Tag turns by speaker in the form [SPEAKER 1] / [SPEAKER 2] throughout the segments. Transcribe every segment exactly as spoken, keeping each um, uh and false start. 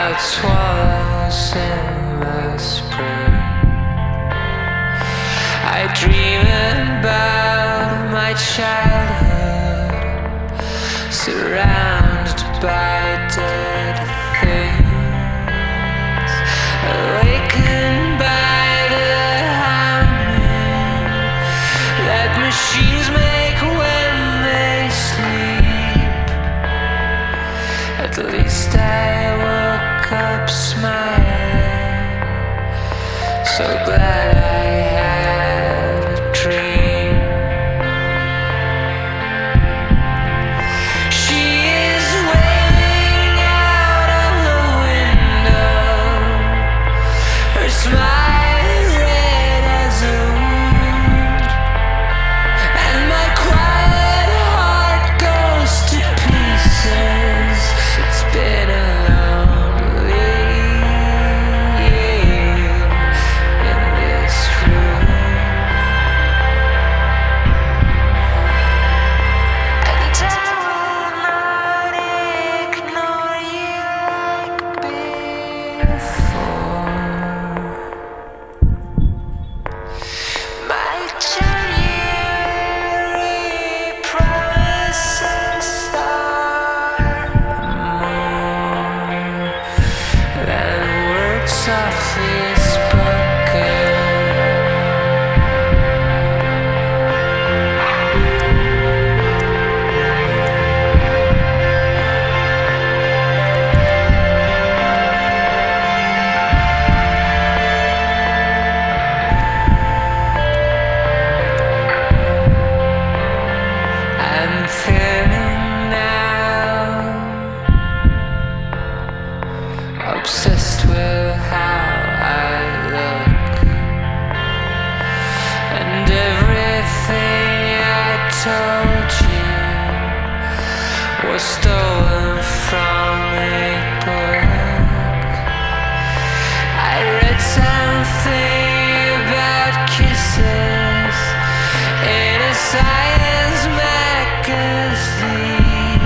[SPEAKER 1] about swallows in the spring. I dream about my childhood, surrounded by dead things, awakened by the humming that machines make when they sleep. At least I woke up smiling, so glad I had a dream. She is waving out of the window, her smile red as a wound, and my quiet heart goes to pieces. It's been a lonely year in this room, and I will not ignore you like before. My January promises are more than words softly spoken. I'm feeling now, obsessed with how I look, and everything I told you was stolen from a book. I read something about kisses in a science magazine,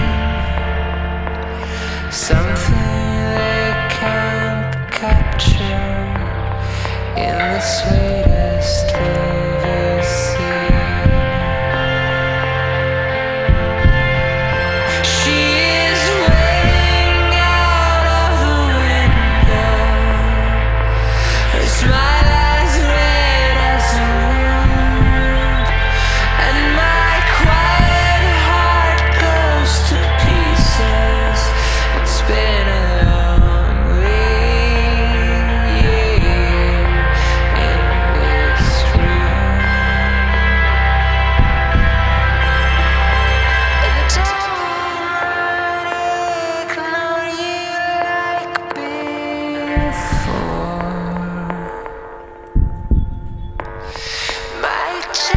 [SPEAKER 1] something they can't capture in the sweetest movie scene. She is waving out of the window, her smile as red as a wound, and my quiet heart goes to pieces. It's been a lonely year in this room, and I will not ignore you like before. My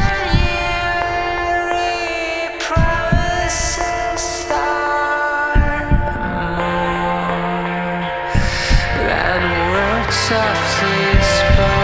[SPEAKER 1] January promises are more than words softly spoken.